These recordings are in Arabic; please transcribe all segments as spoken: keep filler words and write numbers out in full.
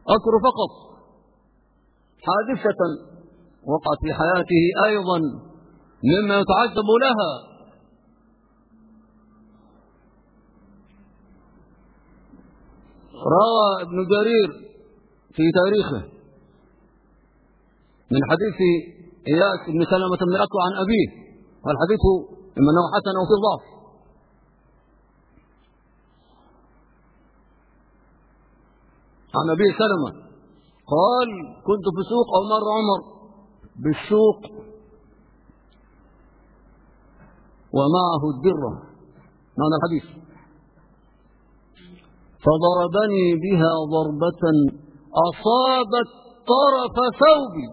أذكر فقط حادثة وقعت في حياته أيضا مما يتعجب لها. روى ابن جرير في تاريخه من حديث إياس بن سلمة بن الأكوع عن أبيه، والحديث إما أنه حسن أو فيه ضعف. عن أبي سلمة قال: كنت في سوق أو مر عمر بالسوق ومعه الدرة، معنى الحديث، فضربني بها ضربة أصابت طرف ثوبي،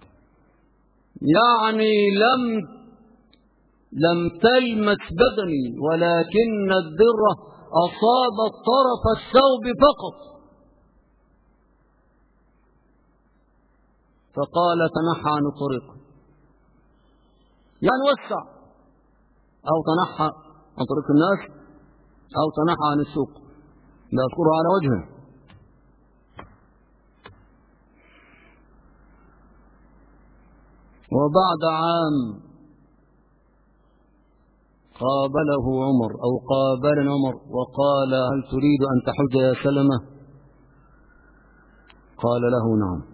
يعني لم لم تلمس بدني ولكن الدرة أصابت طرف الثوب فقط. فقال: تنحى عن الطريق، يعني وسع، أو تنحى عن طريق الناس، أو تنحى عن السوق، لا أذكره على وجهه. وبعد عام قابله عمر أو قابلنا عمر وقال: هل تريد أن تحج يا سلمة؟ قال له: نعم.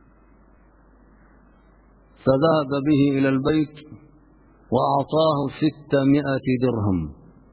فذهب به إلى البيت وأعطاه ستمائة درهم.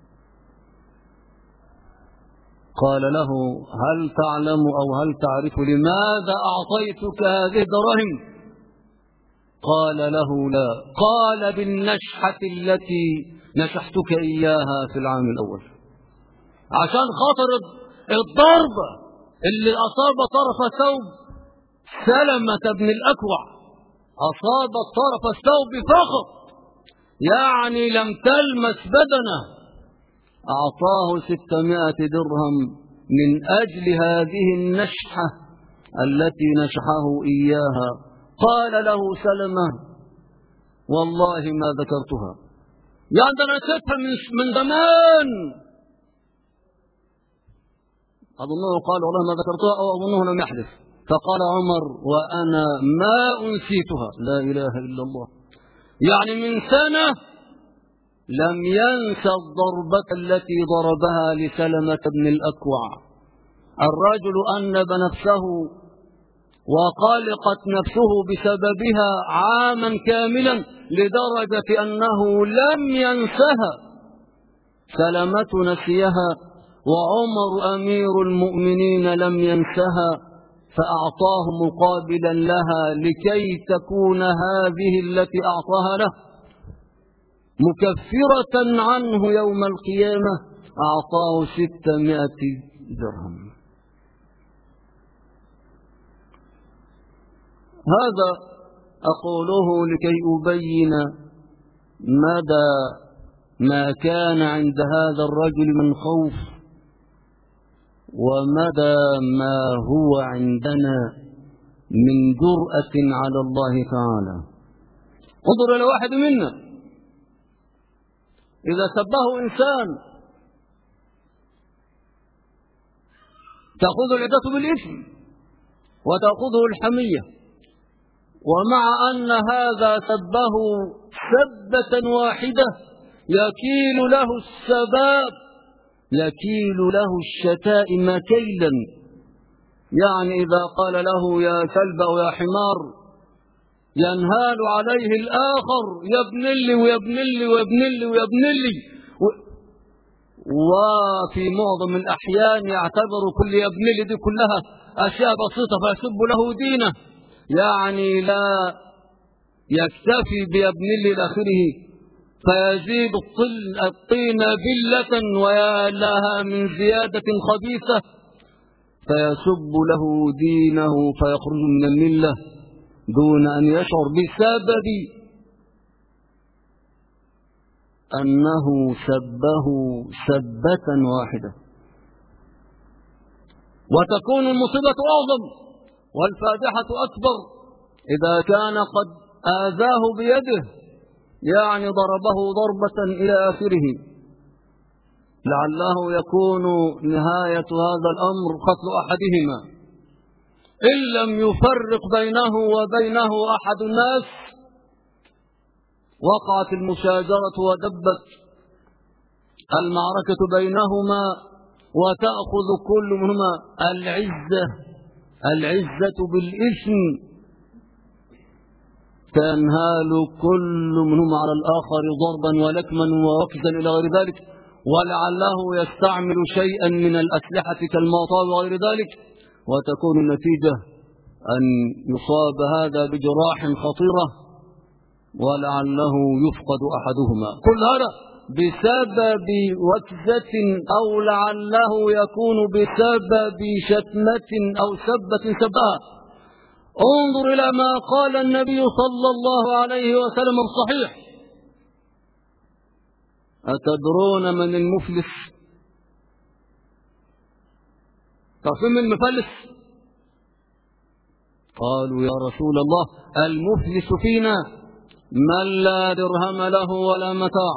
قال له: هل تعلم أو هل تعرف لماذا أعطيتك هذه الدراهم؟ قال له: لا. قال: بالنشحة التي نشحتك إياها في العام الأول، عشان خاطر الضربة اللي أصاب طرف ثوب سلمة بن الأكوع، أصاب طرف الثوب فقط، يعني لم تلمس بدنه، أعطاه ستمائة درهم من أجل هذه النشحة التي نشحه إياها. قال له سلمة: والله ما ذكرتها، يعني أنا نسيتها من زمان. أظنه قال: والله ما ذكرتها، أو أظنه لم يحدث. فقال عمر: وأنا ما أنسيتها. لا إله إلا الله، يعني من سنة لم ينسى الضربة التي ضربها لسلمة بن الأكوع. الرجل أنب نفسه وقلقت نفسه بسببها عاما كاملا لدرجة أنه لم ينسها. سلمة نسيها وعمر أمير المؤمنين لم ينسها، فأعطاه مقابلا لها لكي تكون هذه التي أعطاها له مكفرة عنه يوم القيامة. أعطاه ستمائة درهم. هذا أقوله لكي أبين مدى ما كان عند هذا الرجل من خوف، ومدى ما هو عندنا من جرأة على الله تعالى. انظر إلى واحد منا إذا سبه إنسان تأخذ العدة بالإثم وتأخذه الحمية، ومع أن هذا سبه سبة واحدة يكيل له السباب، يكيل له الشتائم كيلا. يعني إذا قال له يا كلب أو يا حمار ينهال عليه الآخر: يا ابن لي ويا ابن لي ويا ابن لي ويا ابن لي. وفي معظم الأحيان يعتبر كل يا ابن لي دي كلها أشياء بسيطة فيسب له دينه، يعني لا يكتفي بيا ابن لي إلى آخره، فيزيد الطين بلة ويا لها من زيادة خبيثة، فيسب له دينه فيخرج من الملة دون أن يشعر بسبب أنه سبه سبة واحدة. وتكون المصيبة أعظم والفادحة أكبر إذا كان قد آذاه بيده، يعني ضربه ضربة إلى آخره، لعله يكون نهاية هذا الأمر قتل أحدهما. إن لم يفرق بينه وبينه أحد الناس وقعت المشاجرة ودبت المعركة بينهما، وتأخذ كل منهما العزة العزة بالإثم، تنهال كل منهما على الآخر ضربا ولكما ووكزا إلى غير ذلك، ولعله يستعمل شيئا من الأسلحة كالمطار وغير ذلك، وتكون النتيجة أن يصاب هذا بجراح خطيرة ولعله يفقد أحدهما. كل هذا بسبب وكزة، أو لعله يكون بسبب شتمة أو سبة سبها. انظر إلى ما قال النبي صلى الله عليه وسلم الصحيح: أتدرون من المفلس؟ تعرفون من المفلس؟ قالوا يا رسول الله المفلس فينا من لا درهم له ولا متاع.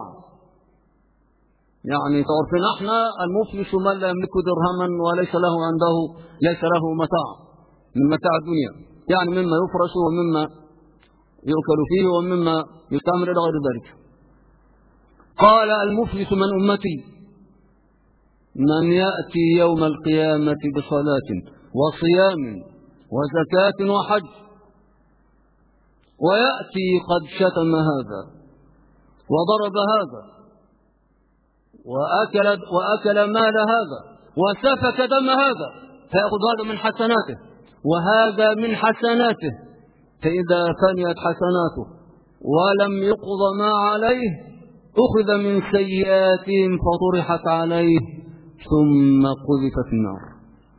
يعني تعرفون احنا المفلس من لا يملك درهما وليس له عنده ليس له متاع من متاع الدنيا، يعني مما يفرش ومما يؤكل فيه ومما يستعمل إلى غير ذلك. قال المفلس من أمتي من يأتي يوم القيامة بصلاة وصيام وزكاة وحج، ويأتي قد شتم هذا وضرب هذا وأكل, وأكل مال هذا وسفك دم هذا، فيأخذ هذا من حسناته وهذا من حسناته، فإذا فنيت حسناته ولم يقض ما عليه أخذ من سيئاتهم فطرحت عليه ثم قذف في النار.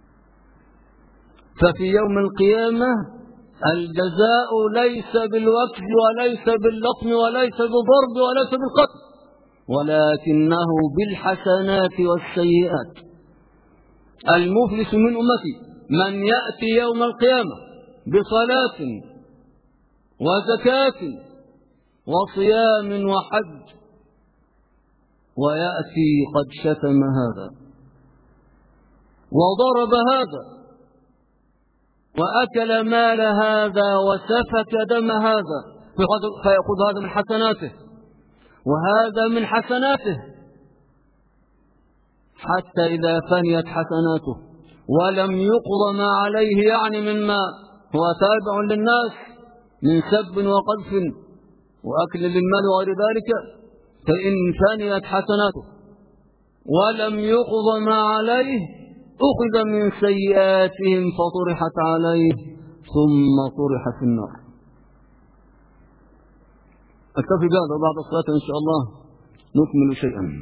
ففي يوم القيامة الجزاء ليس بالوكز وليس باللطم وليس بالضرب وليس بالقتل، ولكنه بالحسنات والسيئات. المفلس من أمتي من يأتي يوم القيامة بصلاة وزكاة وصيام وحج، ويأتي قد شتم هذا وضرب هذا وأكل مال هذا وسفك دم هذا، فيأخذ هذا من حسناته وهذا من حسناته، حتى إذا فنيت حسناته ولم يقض ما عليه، يعني مما هو تابع للناس من سب وقذف وأكل للمال وغير ذلك، فإن فنيت حسناته ولم يقض ما عليه أخذ من سيئاتهم فطرحت عليه ثم طرح في النار. أكتفي بهذا، بعد الصلاة إن شاء الله نكمل شيئا.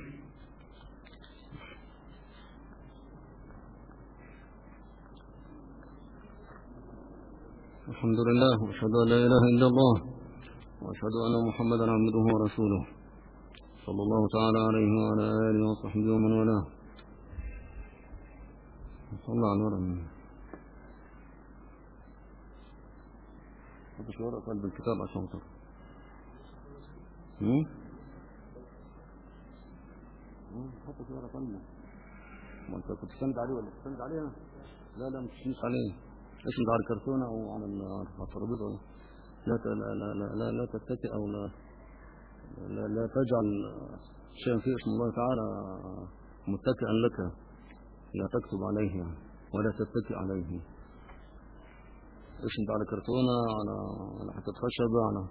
الحمد لله وأشهد أن لا إله إلا الله وأشهد أن محمدا عبده ورسوله صلى الله تعالى عليه وعلى آله وصحبه ومن والاه. صلى الله عليه وسلم. حط شوية قلب الكتاب عشان ترى. هم؟ حط شوية قلبه. ما أنت كنت تسند عليه ولا تسند عليها؟ لا لا مش تسند عليه. إيش أنت على الكرتونة أو على الترابيزة؟ لا لا لا لا لا لا تتكئ أو لا لا, لا تجعل شيئا فيه اسم الله تعالى متكئا لك، لا تكتب عليه ولا تتكئ عليه. ايش انت على كرتونة على على حتة خشبة على.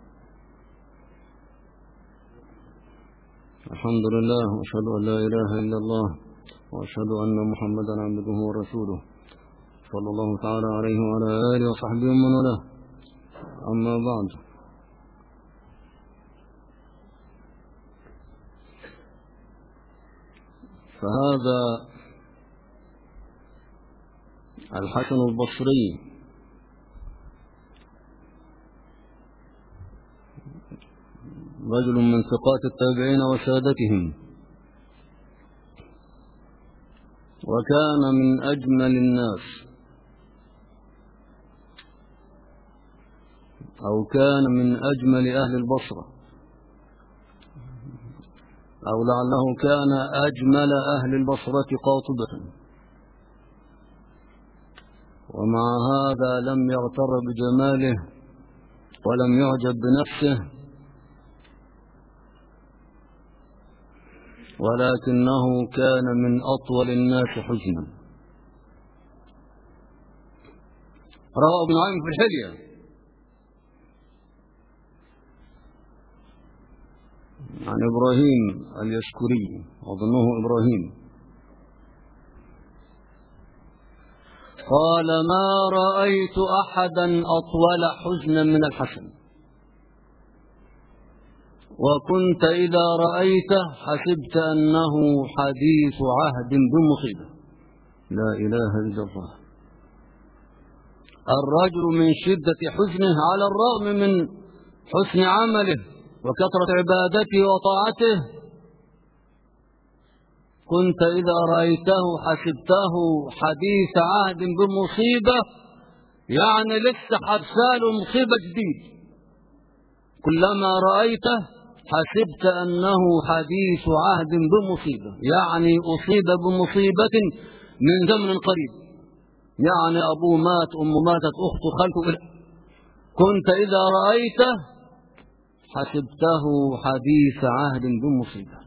الحمد لله واشهد ان لا اله الا الله واشهد ان محمدا عبده ورسوله صلى الله تعالى عليه وعلى اله وصحبه ومن والاه. اما بعد، فهذا الحسن البصري رجل من ثقات التابعين وسادتهم، وكان من أجمل الناس، أو كان من أجمل أهل البصرة، أو لعله كان أجمل أهل البصرة قاطبة، ومع هذا لم يغتر بجماله ولم يعجب بنفسه، ولكنه كان من أطول الناس حزنا. روى ابن نعيم في الحلية عن إبراهيم اليشكري، أظنه إبراهيم، قال: ما رأيت أحدا أطول حزنا من الحسن، وكنت إذا رأيته حسبت أنه حديث عهد بمصيبة. لا إله إلا الله. الرجل من شدة حزنه على الرغم من حسن عمله وكثرة عبادته وطاعته، كنت إذا رأيته حسبته حديث عهد بمصيبة، يعني لسه حرساله مصيبة جديد. كلما رأيته حسبت أنه حديث عهد بمصيبة، يعني أصيب بمصيبة من زمن قريب، يعني أبوه مات، أمه ماتت، أخته، خالته. كنت إذا رأيته حسبته حديث عهد بمصيبة.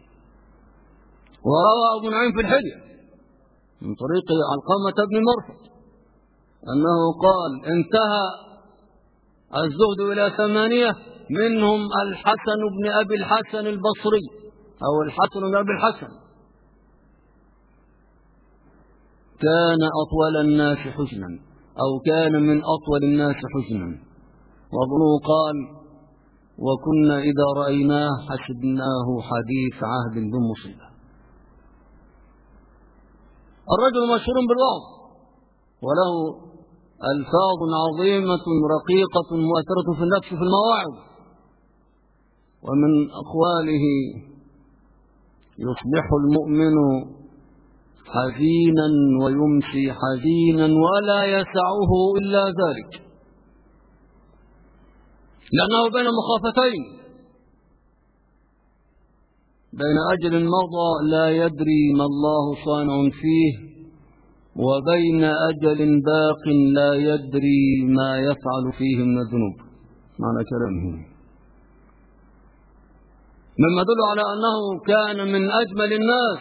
وروى ابن نعيم في الحلية من طريق علقمة بن مرثد أنه قال: انتهى الزهد إلى ثمانية، منهم الحسن بن أبي الحسن البصري، أو الحسن بن أبي الحسن، كان أطول الناس حزنا، أو كان من أطول الناس حزنا. وابنه قال: وكنا إذا رأيناه حسبناه حديث عهد بمصيبة. الرجل مشهور بالوعظ، وله ألفاظ عظيمة رقيقة مؤثرة في النفس في المواعظ، ومن أقواله: يصبح المؤمن حزينا ويمسي حزينا ولا يسعه إلا ذلك، لأنه بين مخافتين، بين أجل مضى لا يدري ما الله صانع فيه، وبين أجل باق لا يدري ما يفعل فيه من الذنوب. معنى كلامه مما يدل على أنه كان من أجمل الناس.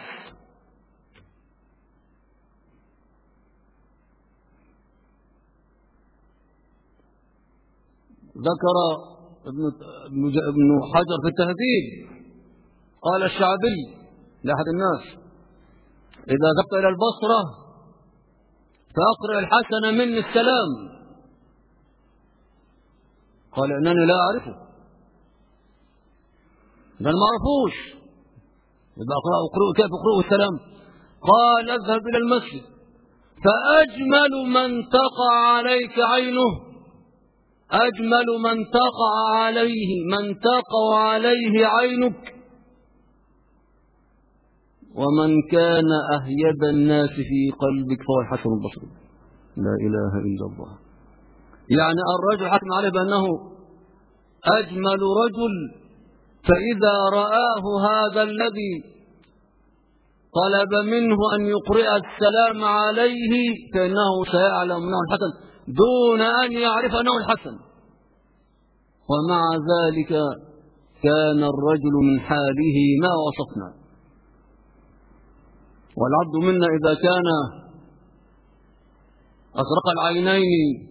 ذكر ابن حجر في التهذيب، قال الشعبي لأحد الناس: إذا ذهبت إلى البصرة فأقرأ الحسن مني السلام. قال: إنني لا أعرفه، بل ما أعرفوش، إذا أقرأه أقرأه كيف أقرأه السلام؟ قال: اذهب إلى المسجد فأجمل من تقع عليك عينه، أجمل من تقع عليه من تقع عليه عينك، ومن كان أهيب الناس في قلبك فهو الحسن البصري. لا إله إلا الله. يعني الرجل حكم عليه بأنه أجمل رجل، فإذا رآه هذا الذي طلب منه أن يقرئ السلام عليه فإنه سيعلم أنه الحسن دون أن يعرف أنه الحسن. ومع ذلك كان الرجل من حاله ما وصفنا. والعبد منا إذا كان أزرق العينين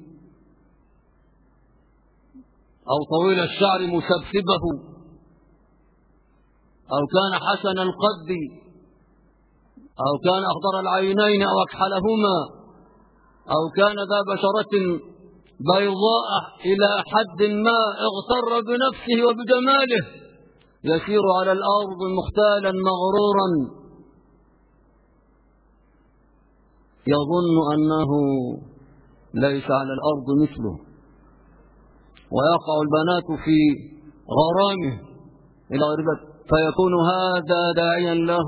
أو طويل الشعر مسبسبه، أو كان حسن القد، أو كان أخضر العينين أو أكحلهما، أو كان ذا بشرة بيضاء إلى حد ما اغتر بنفسه وبجماله، يسير على الأرض مختالا مغرورا، يظن أنه ليس على الأرض مثله، ويقع البنات في غرامه إلى غير ذلك، فيكون هذا داعيا له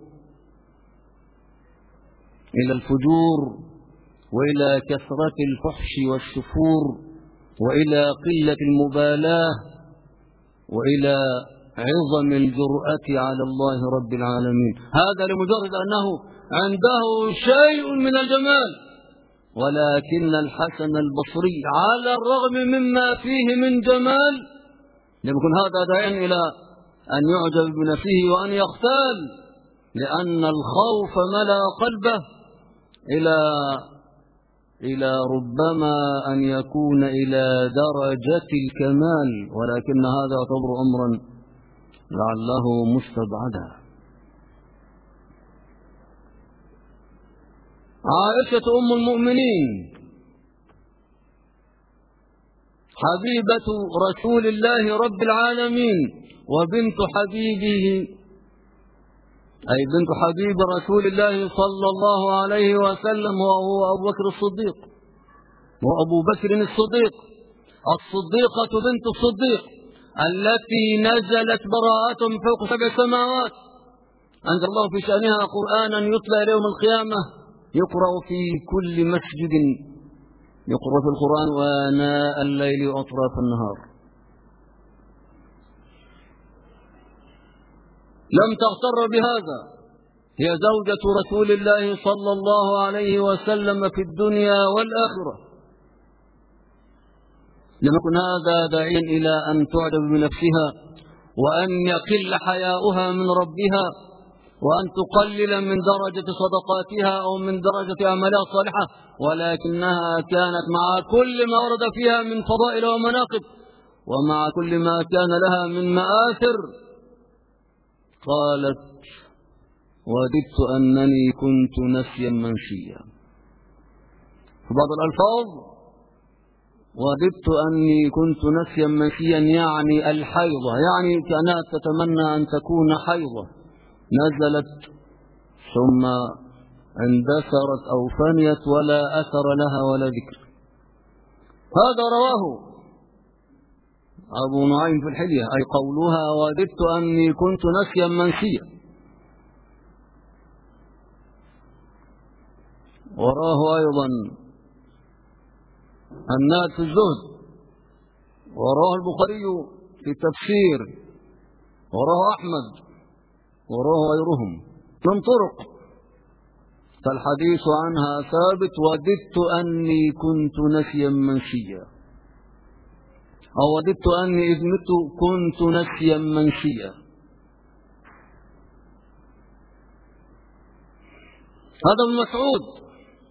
إلى الفجور وإلى كثرة الفحش والسفور وإلى قلة المبالاة وإلى عظم الجرأة على الله رب العالمين. هذا لمجرد أنه عنده شيء من الجمال، ولكن الحسن البصري على الرغم مما فيه من جمال لم يكن هذا داعيا إلى أن يعجب بنفسه وأن يختال، لأن الخوف ملأ قلبه إلى إلى ربما أن يكون إلى درجة الكمال، ولكن هذا يعتبر أمرا لعله مستبعدا. عائشة أم المؤمنين حبيبة رسول الله رب العالمين وبنت حبيبه، أي بنت حبيب رسول الله صلى الله عليه وسلم، وهو أبو بكر الصديق وأبو بكر الصديق الصديقة بنت الصديق التي نزلت براءة من فوق سبع سماوات، أنزل الله في شأنها قرآنا يتلى يوم القيامة يقرأ في كل مسجد، يقرأ في القرآن وآناء الليل وأطراف النهار. لم تغتر بهذا، هي زوجة رسول الله صلى الله عليه وسلم في الدنيا والآخرة. لم يكن هذا داعيا إلى أن تعجب بنفسها وأن يقل حياؤها من ربها وأن تقلل من درجة صدقاتها أو من درجة أعمالها الصالحة، ولكنها كانت مع كل ما ورد فيها من فضائل ومناقب ومع كل ما كان لها من مآثر قالت: وددت أنني كنت نسيا منسيا. في بعض الألفاظ وددت أني كنت نسيا منسيا يعني الحيضة، يعني كانت تتمنى أن تكون حيضة نزلت ثم اندثرت أو فنيت ولا أثر لها ولا ذكر. هذا رواه أبو نعيم في الحلية، أي قولها وددت أني كنت نسيا منسيا. وراه أيضا الناد في الزهد، وراه البخاري في التفسير، وراه أحمد، وراه غيرهم من طرق، فالحديث عنها ثابت: وددت أني كنت نسيا منسيا، أو وددت أني إذ مت كنت نسيا منسيا. هذا ابن مسعود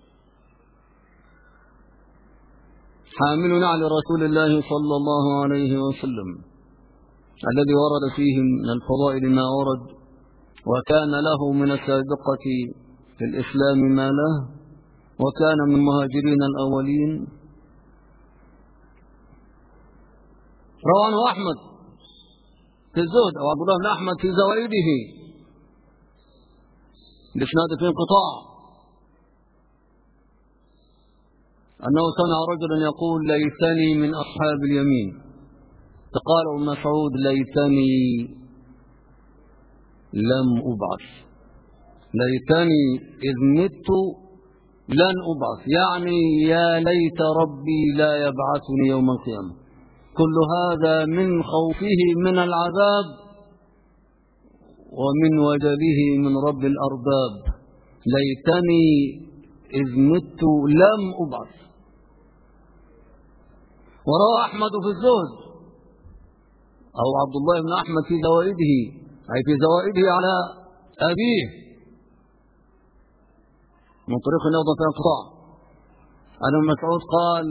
حامل نعل رسول الله صلى الله عليه وسلم الذي ورد فيه من الفضائل ما ورد، وكان له من السابقة في الإسلام ما له، وكان من المهاجرين الأولين. روى عنه أحمد في الزهد، أو عبد الله بن أحمد في زوائده بإسناد في انقطاع، أنه سمع رجلا يقول: ليتني من أصحاب اليمين. فقال ابن مسعود: ليتني لم أبعث، ليتني إذ مت لن أبعث، يعني يا ليت ربي لا يبعثني يوم القيامة. كل هذا من خوفه من العذاب ومن وجله من رب الأرباب. ليتني إذ مت لم أبعث. وروى أحمد في الزهد، أو عبد الله بن أحمد في زوائده، أي في زوائده على أبيه من طريق نوضة انقطاع، أن ابن مسعود قال: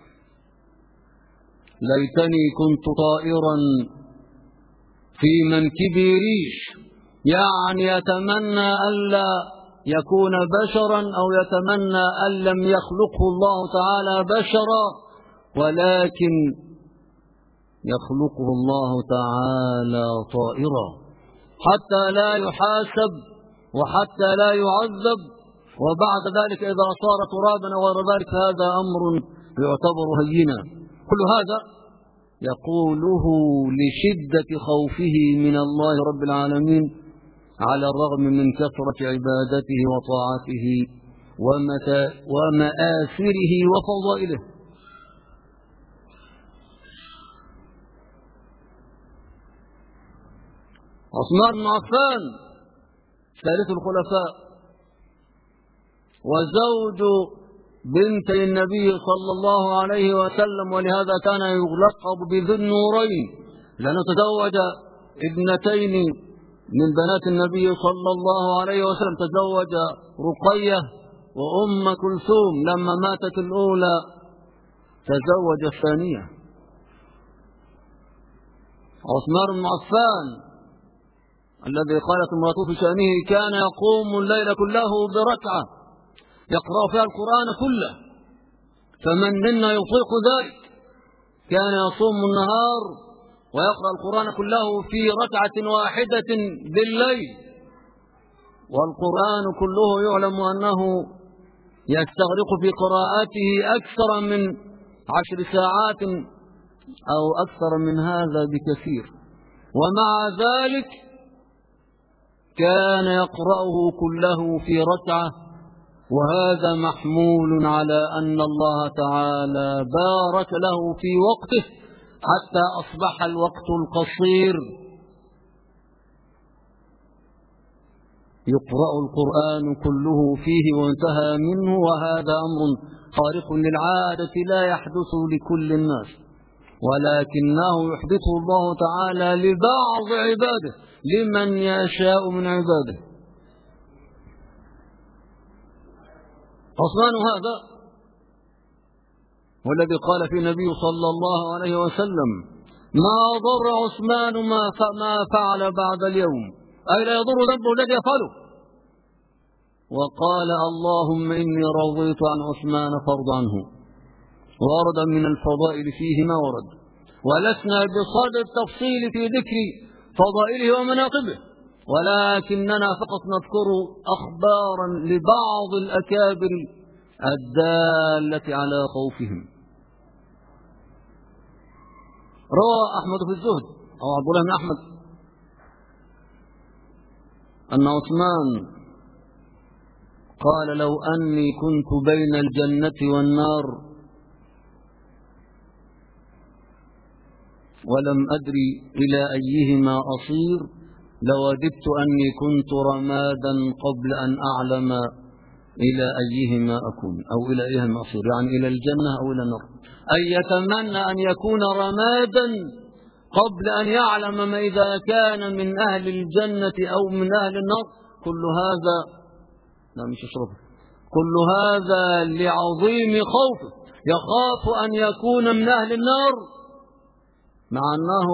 ليتني كنت طائرا في منكبي ريش، يعني يتمنى ألا يكون بشرا أو يتمنى أن لم يخلقه الله تعالى بشرا، ولكن يخلقه الله تعالى طائرا حتى لا يحاسب وحتى لا يعذب، وبعد ذلك إذا صار ترابا وغير ذلك هذا أمر يعتبر هينا. كل هذا يقوله لشدة خوفه من الله رب العالمين على الرغم من كثرة عبادته وطاعته ومآثره وفضائله. عثمان بن عفان ثالث الخلفاء وزوج بنت النبي صلى الله عليه وسلم، ولهذا كان يلقب بذي النورين، لأنه تزوج ابنتين من بنات النبي صلى الله عليه وسلم، تزوج رقية وأم كلثوم. لما ماتت الأولى تزوج الثانية. عثمان بن عفان الذي قالت امرأته في شأنه كان يقوم الليل كله بركعة يقرأ فيها القرآن كله، فمن منا يطيق ذلك؟ كان يصوم النهار ويقرأ القرآن كله في ركعة واحدة بالليل، والقرآن كله يعلم أنه يستغرق في قراءته أكثر من عشر ساعات أو أكثر من هذا بكثير، ومع ذلك كان يقرأه كله في ركعة، وهذا محمول على أن الله تعالى بارك له في وقته حتى أصبح الوقت القصير يقرأ القرآن كله فيه وانتهى منه، وهذا أمر خارق للعادة لا يحدث لكل الناس، ولكنه يحدثه الله تعالى لبعض عباده، لمن يشاء من عباده. عثمان هذا والذي قال في النبي صلى الله عليه وسلم: ما ضر عثمان ما فعل بعد اليوم، أي لا يضر ذنبه الذي يفعله. وقال: اللهم إني رضيت عن عثمان فارض عنه. ورد من الفضائل فيه ما ورد، ولسنا بصدد التفصيل في ذكر فضائله ومناقبه، ولكننا فقط نذكر أخبارا لبعض الأكابر الدالة على خوفهم. روى أحمد في الزهد أو عبد الله بن أحمد أن عثمان قال: لو أني كنت بين الجنة والنار ولم أدري إلى أيهما أصير لوددت أني كنت رمادا قبل أن أعلم إلى أيهما أكون أو إلى أيهما أصير، يعني إلى الجنة أو إلى النار، أي يتمنى أن يكون رمادا قبل أن يعلم ما إذا كان من أهل الجنة أو من أهل النار. كل هذا لا مش أشربه كل هذا لعظيم خوفه، يخاف أن يكون من أهل النار مع أنه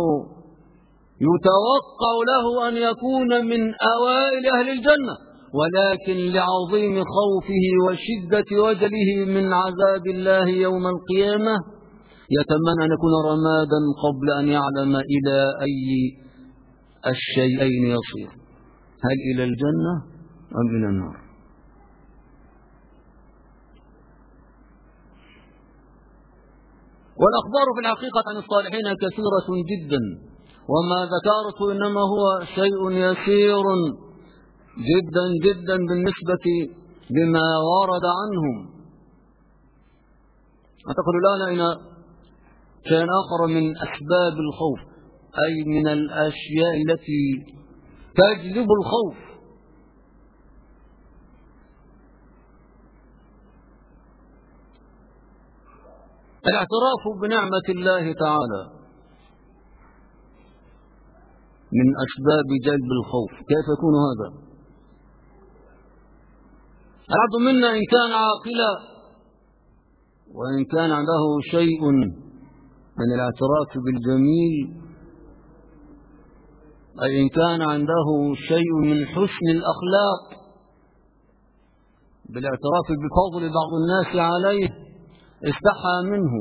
يتوقع له أن يكون من أوائل أهل الجنة، ولكن لعظيم خوفه وشدة وجله من عذاب الله يوم القيامة يتمنى أن يكون رمادا قبل أن يعلم إلى أي الشيئين يصير، هل إلى الجنة أم إلى النار. والأخبار في الحقيقة عن الصالحين كثيرة جدا، وما ذكرت إنما هو شيء يسير جدا جدا بالنسبة لما ورد عنهم. أعتقد الآن إلى شيء آخر من أسباب الخوف، أي من الأشياء التي تجلب الخوف. الاعتراف بنعمة الله تعالى من أسباب جلب الخوف. كيف يكون هذا؟ العبد منا إن كان عاقلا وإن كان عنده شيء من الاعتراف بالجميل، أي إن كان عنده شيء من حسن الأخلاق بالاعتراف بفضل بعض الناس عليه، استحى منه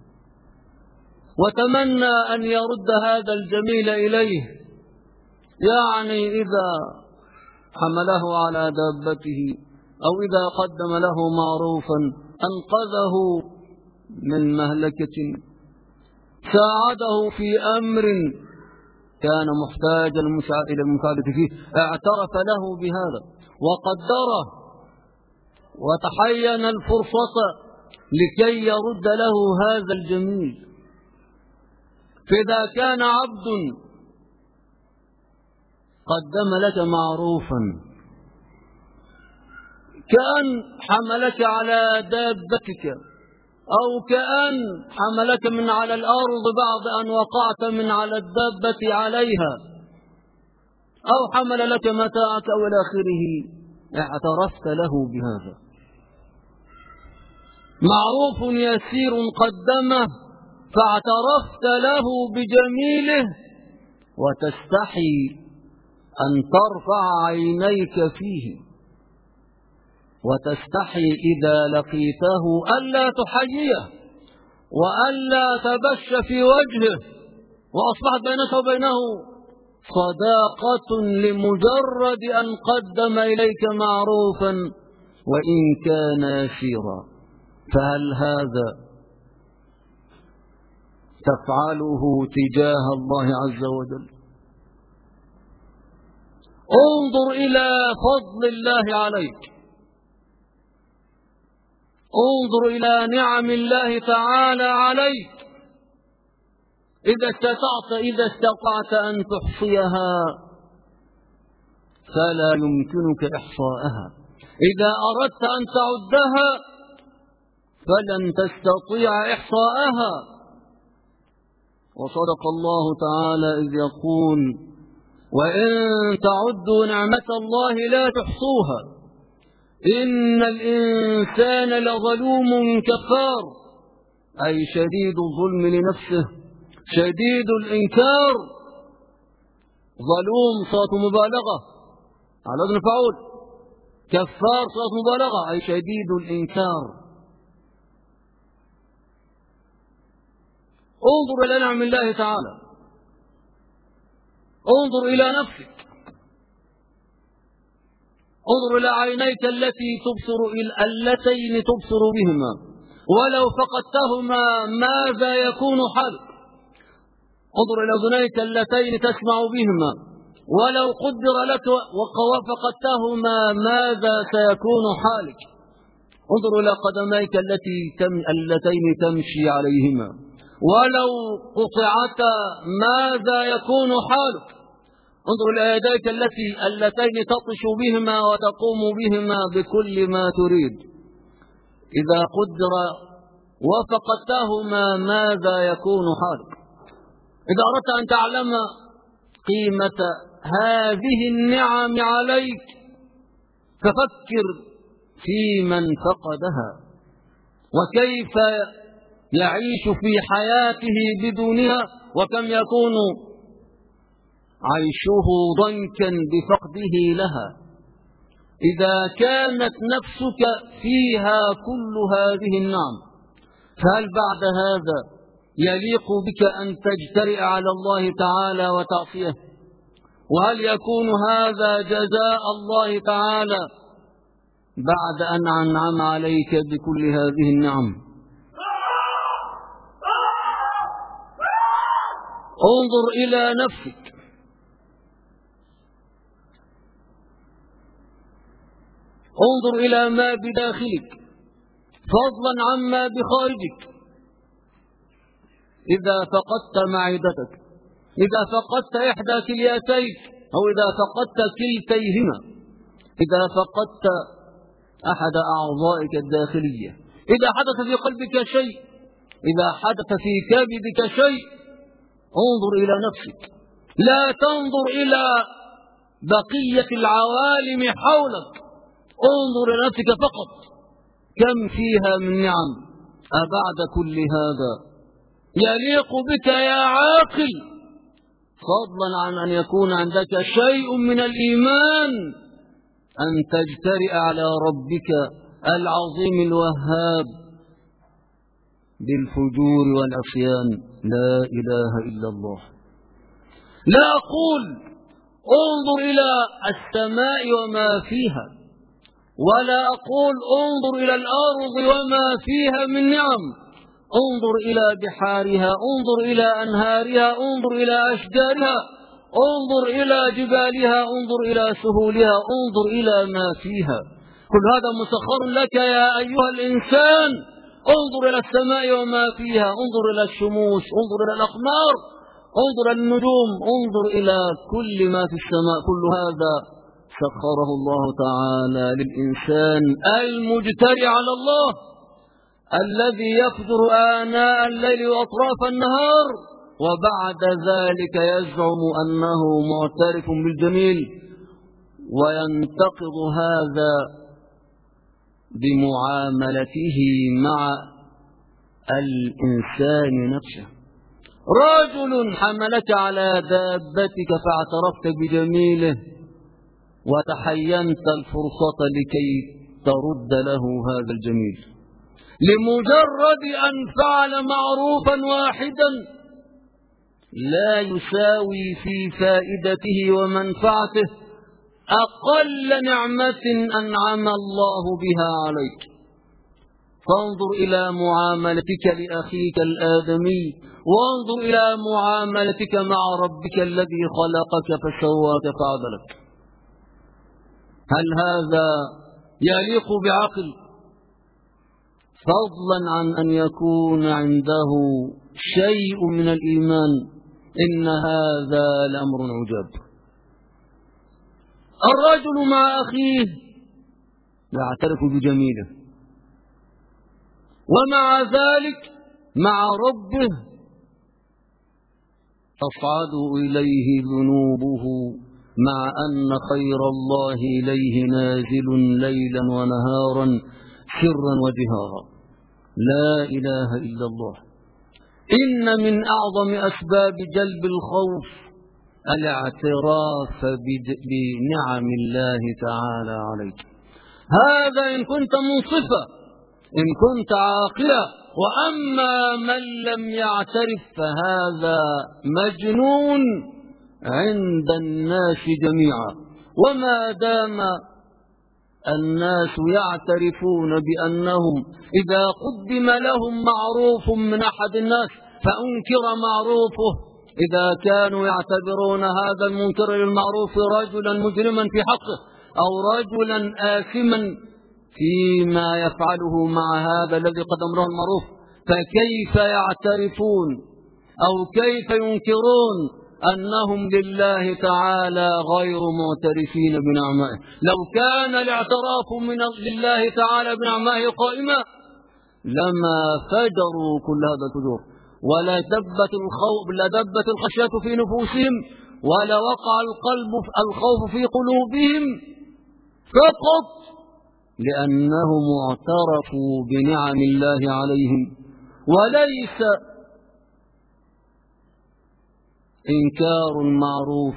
وتمنى أن يرد هذا الجميل إليه، يعني إذا حمله على دابته أو إذا قدم له معروفا أنقذه من مهلكة، ساعده في أمر كان محتاجا إلى المساعدة فيه، اعترف له بهذا وقدره وتحين الفرصة لكي يرد له هذا الجميل. فإذا كان عبد قدم لك معروفا كأن حملك على دابتك، أو كأن حملك من على الأرض بعد أن وقعت من على الدابة عليها، أو حمل لك متاعك أو إلى آخره، اعترفت له بهذا. معروف يسير قدمه فاعترفت له بجميله، وتستحي أن ترفع عينيك فيه، وتستحي إذا لقيته ألا تحييه وألا تبش في وجهه، وأصبحت بينك وبينه صداقة لمجرد أن قدم إليك معروفا وإن كان يسيرا. فهل هذا تفعله تجاه الله عز وجل؟ انظر إلى فضل الله عليك، انظر إلى نعم الله تعالى عليك. إذا استطعت إذا استطعت أن تحصيها فلا يمكنك إحصاءها، إذا أردت أن تعدها فلن تستطيع إحصاءها. وصدق الله تعالى إذ يقول: وإن تعدوا نعمة الله لا تحصوها إن الإنسان لظلوم كفار، أي شديد الظلم لنفسه، شديد الإنكار. ظلوم صوت مبالغة على وزن فعول، كفار صوت مبالغة أي شديد الإنكار. انظر إلى نعم الله تعالى، انظر إلى نفسك، انظر إلى عينيك التي تبصر اللتين تبصر بهما، ولو فقدتهما ماذا يكون حالك؟ انظر إلى أذنيك اللتين تسمع بهما، ولو قدر لك وفقدتهما ماذا سيكون حالك؟ انظر إلى قدميك التي تم اللتين تمشي عليهما، ولو قطعتا ماذا يكون حالك؟ انظر إلى يديك التي اللتين تطش بهما وتقوم بهما بكل ما تريد، إذا قدر وفقدتهما ماذا يكون حالك؟ إذا أردت أن تعلم قيمة هذه النعم عليك ففكر في من فقدها، وكيف يعيش في حياته بدونها، وكم يكون عيشه ضنكا بفقده لها. إذا كانت نفسك فيها كل هذه النعم، فهل بعد هذا يليق بك أن تجترئ على الله تعالى وتعصيه؟ وهل يكون هذا جزاء الله تعالى بعد أن أنعم عليك بكل هذه النعم؟ انظر إلى نفسك، انظر إلى ما بداخلك فضلا عما بخارجك. إذا فقدت معدتك، إذا فقدت إحدى كليتيك، أو إذا فقدت كلتيهما، إذا فقدت أحد أعضائك الداخلية، إذا حدث في قلبك شيء، إذا حدث في كبدك شيء، انظر إلى نفسك، لا تنظر إلى بقية العوالم حولك، انظر إلى نفسك فقط، كم فيها من نعم. أبعد كل هذا يليق بك يا عاقل، فضلا عن أن يكون عندك شيء من الإيمان، أن تجترئ على ربك العظيم الوهاب بالفجور والعصيان؟ لا إله إلا الله. لا أقول انظر إلى السماء وما فيها، ولا أقول انظر إلى الأرض وما فيها من نعم، انظر إلى بحارها، انظر إلى أنهارها، انظر إلى أشجارها، انظر إلى جبالها، انظر إلى سهولها، انظر إلى ما فيها. كل هذا مسخر لك يا أيها الإنسان. انظر إلى السماء وما فيها، انظر إلى الشموس، انظر إلى الأقمار، انظر إلى النجوم، انظر إلى كل ما في السماء. كل هذا سخره الله تعالى للإنسان المجترئ على الله الذي يفجر آناء الليل وأطراف النهار، وبعد ذلك يزعم أنه معترف بالجميل، وينتقض هذا بمعاملته مع الإنسان نفسه. رجل حملك على دابتك فاعترفت بجميله وتحينت الفرصة لكي ترد له هذا الجميل، لمجرد أن فعل معروفا واحدا لا يساوي في فائدته ومنفعته أقل نعمة أنعم الله بها عليك. فانظر إلى معاملتك لأخيك الآدمي، وانظر إلى معاملتك مع ربك الذي خلقك فسواك فعدلك. هل هذا يليق بعقل؟ فضلا عن أن يكون عنده شيء من الإيمان، إن هذا لأمر عجاب. الرجل مع أخيه يعترف بجميله، ومع ذلك مع ربه تصعد إليه ذنوبه، مع أن خير الله إليه نازل ليلا ونهارا سرا وجهارا. لا إله إلا الله. إن من أعظم أسباب جلب الخوف الاعتراف بنعم الله تعالى عليك. هذا إن كنت منصفا، إن كنت عاقلا. وأما من لم يعترف فهذا مجنون عند الناس جميعا. وما دام الناس يعترفون بأنهم إذا قدم لهم معروف من أحد الناس فأنكر معروفه، إذا كانوا يعتبرون هذا المنكر للمعروف رجلا مجرما في حقه أو رجلا آثما فيما يفعله مع هذا الذي قد أمره المعروف، فكيف يعترفون أو كيف ينكرون أنهم لله تعالى غير معترفين بنعمائه؟ لو كان الاعتراف من لله تعالى بنعمائه قائما لما فجروا كل هذا الفجور، ولا دبت الخوف لدبت الخشية في نفوسهم، ولا وقع القلب الخوف في قلوبهم، فقط لأنهم اعترفوا بنعم الله عليهم. وليس إنكار المعروف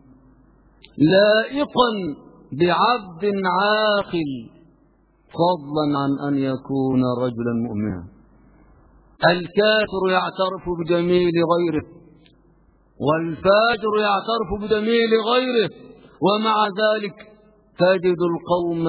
لائقا بعبد عاقل، فضلا عن أن يكون رجلا مؤمنا. الكافر يعترف بجميل غيره، والفاجر يعترف بجميل غيره، ومع ذلك تجد القوم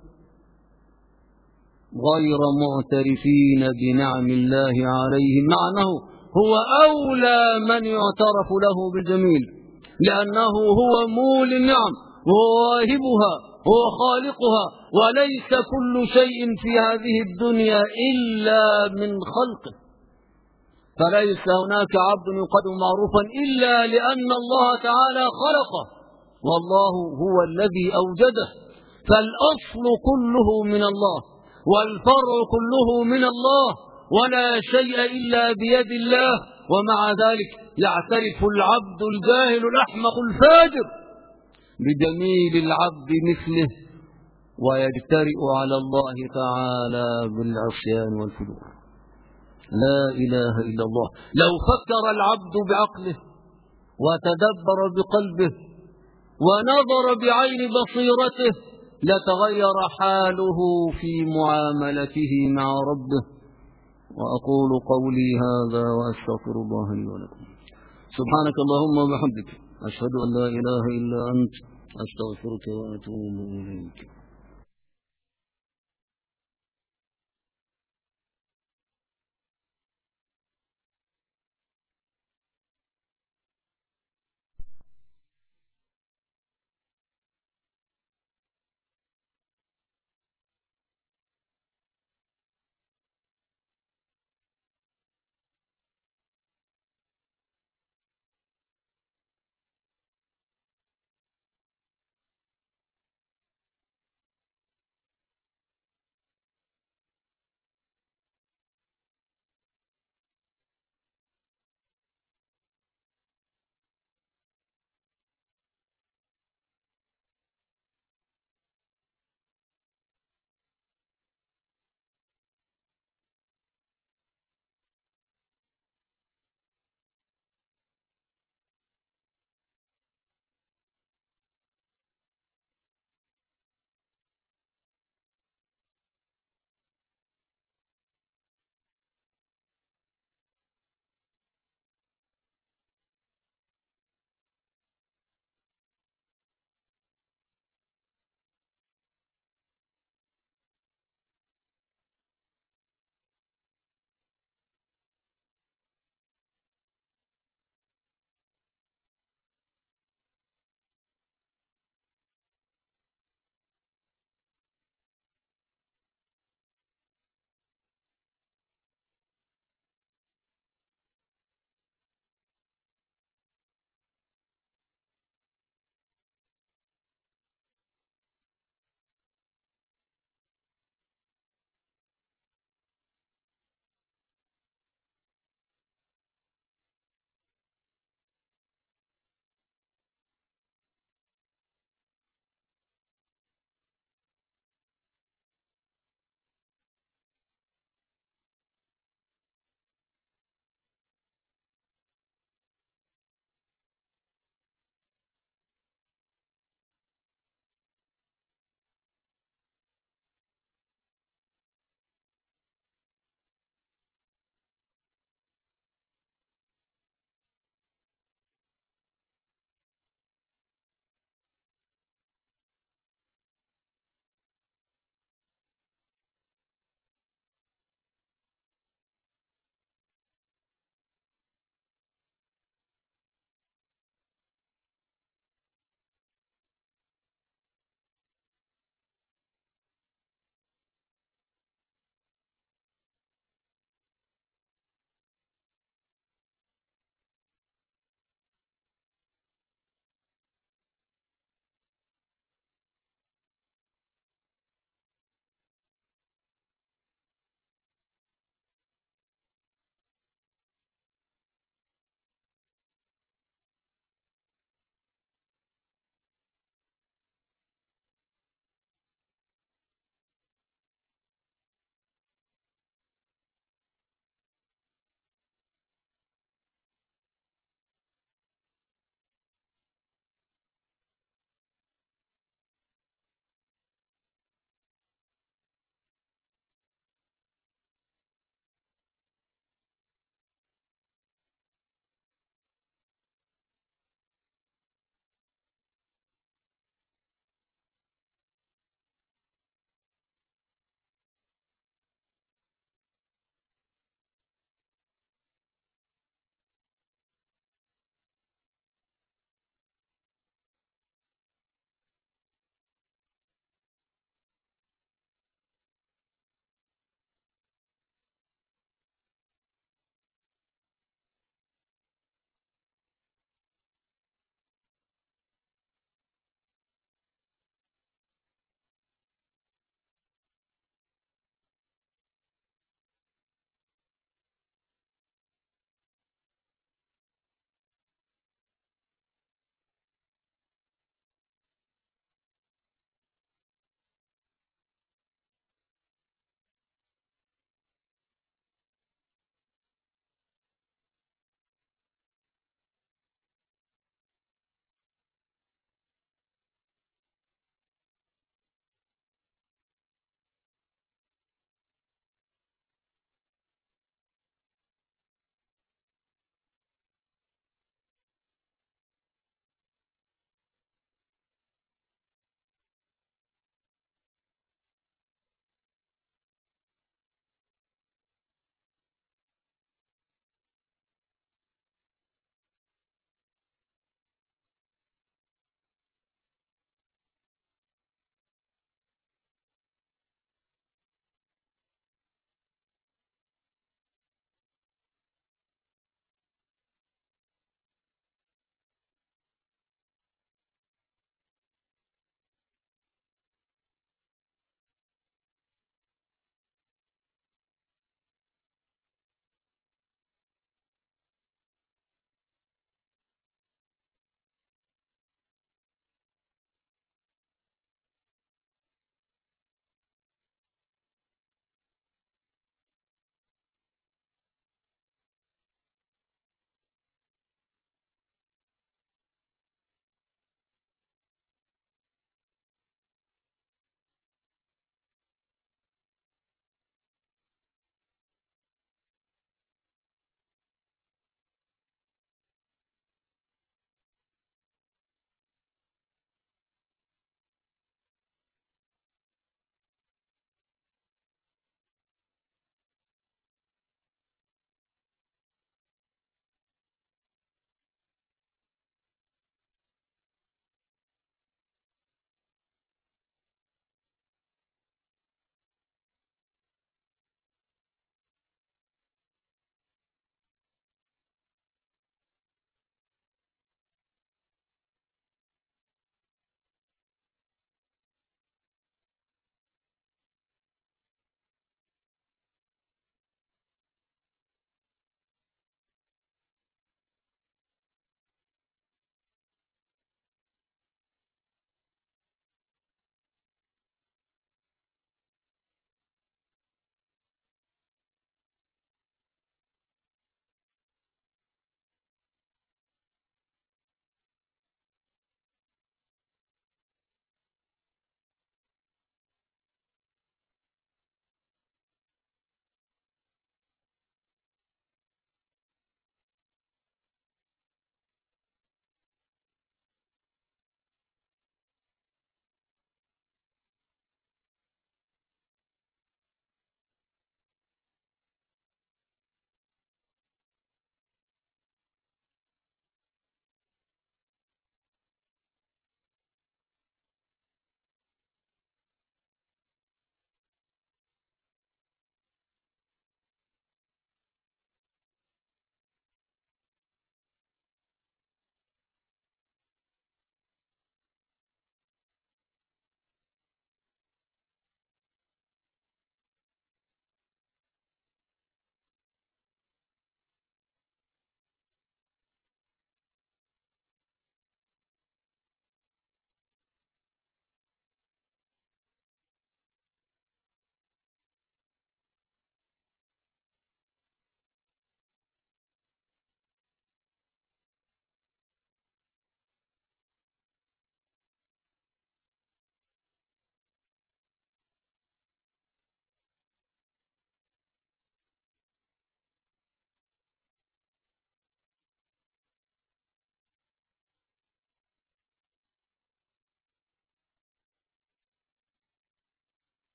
غير معترفين بنعم الله عليهم، مع أنه هو أولى من يعترف له بالجميل، لأنه هو مول النعم، هو واهبها، هو خالقها، وليس كل شيء في هذه الدنيا إلا من خلقه. فليس هناك عبد يقدم معروفا إلا لأن الله تعالى خلقه، والله هو الذي أوجده. فالأصل كله من الله، والفرع كله من الله، ولا شيء إلا بيد الله. ومع ذلك يعترف العبد الجاهل الأحمق الفاجر بجميل العبد مثله، ويجترئ على الله تعالى بالعصيان والفجور. لا إله إلا الله. لو فكر العبد بعقله وتدبر بقلبه ونظر بعين بصيرته لتغير حاله في معاملته مع ربه. وأقول قولي هذا وأستغفر الله لي ولكم. سبحانك اللهم وبحمدك، أشهد أن لا إله إلا أنت، أستغفرك وأتوب إليك.